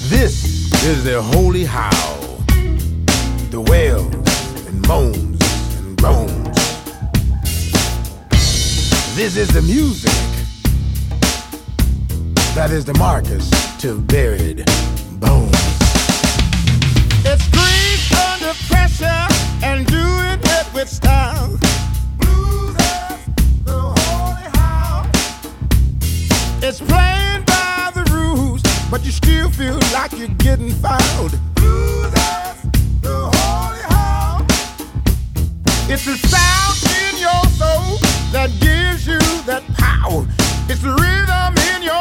This is the holy howl, the wails and moans and groans. This is the music that is the Marcus to buried bones. It's screams under pressure and doing it with style. Blues is the holy howl. It's playing by the rules, but you still feel like you're getting fouled. Blues is the holy howl. It's the sound in your soul that gives you that power. It's the rhythm in your